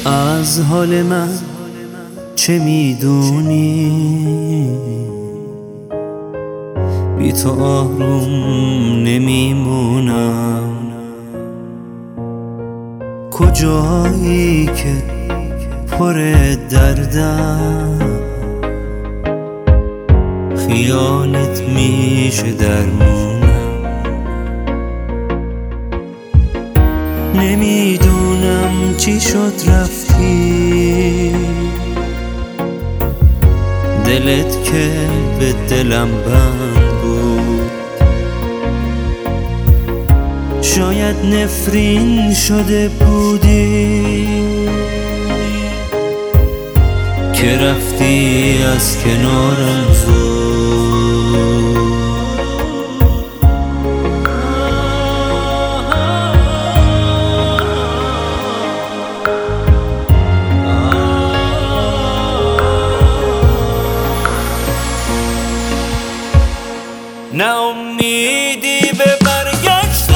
از حال من چه میدونی؟ بی تو آروم نمیمونم. کجایی که پر دردم، خیالت میشه درمونم. نمیدونم چی شد رفتی، دلت که به دلم بند بود. شاید نفرین شده بودی که رفتی از کنارم زود. نه امیدی به برگشتت،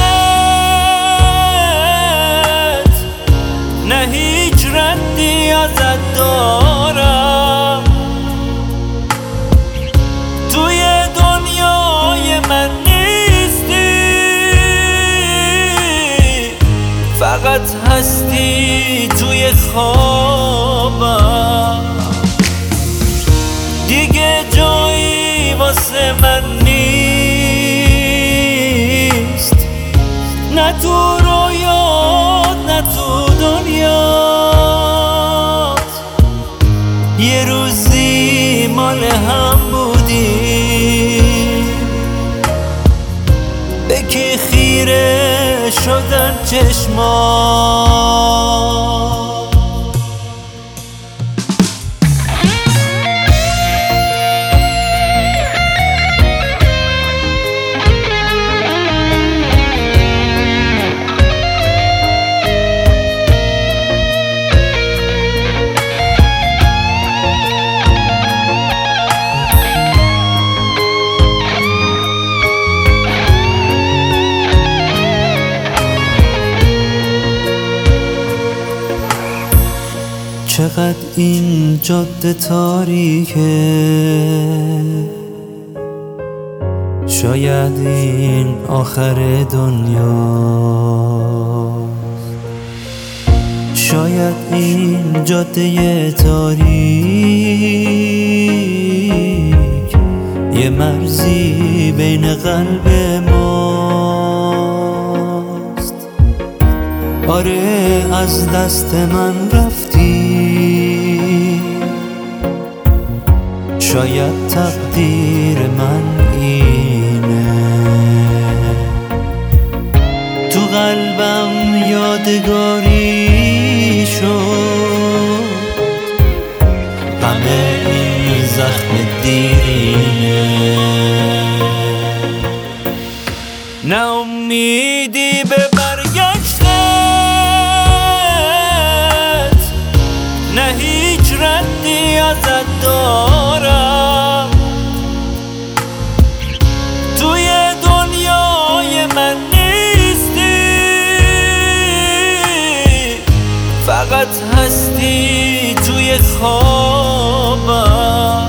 نه هیچ ردی ازت دارم. توی دنیای من نیستی، فقط هستی توی خوابم. دیگه جایی واسه من نیست، نه تو رویات نه تو دنیات. یه روزی مال هم بودیم، به کی خیره شدن چشمات. چقدر این جاده تاریکه، شاید این آخر دنیا. شاید این جاده تاریک یه مرزی بین قلب ماست. آره از دست من رفتی، شاید تقدیر من اینه. تو قلبم یادگاری شد همه این زخم دیرینه. نه امیدی به برگشتت، نه هیچ ردی ازت دارم. توی دنیای من نیستی، فقط هستی توی خوابم.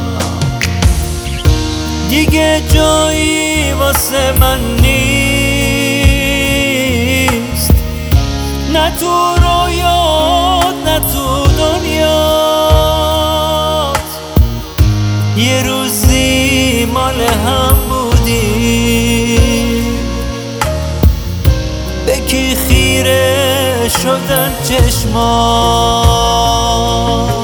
دیگه جایی واسه من نیست، نه تو رویات نه تو دنیات. یه روزی مال هم بودیم، به کی خیره شدن چشمات.